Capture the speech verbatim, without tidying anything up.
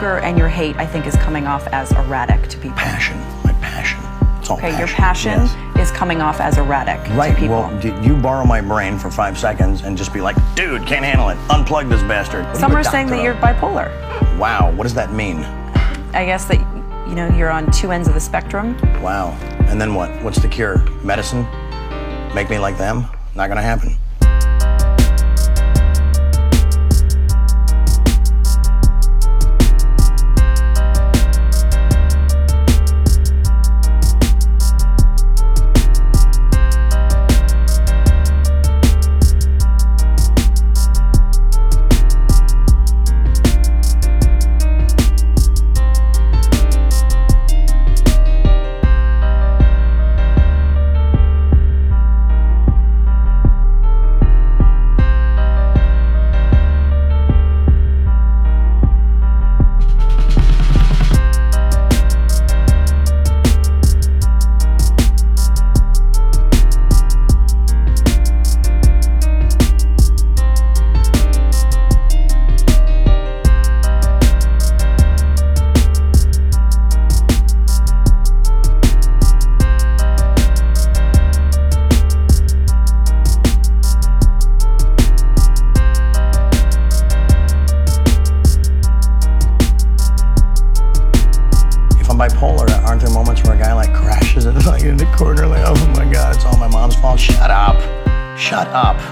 anger and your hate, I think, is coming off as erratic to people. Passion, my passion. It's all Okay, passion. your passion yes. is coming off as erratic Right, to people. well, did you borrow my brain for five seconds and just be like, dude, can't handle it, unplug this bastard. What Some you a are saying doctor that you're of? bipolar. Wow, what does that mean? I guess that, you know, you're on two ends of the spectrum. Wow, and then what? What's the cure? Medicine? Make me like them? Not gonna happen. Bipolar, aren't there moments where a guy like crashes into like in the corner like, oh my god, it's all my mom's fault? Shut up. Shut up.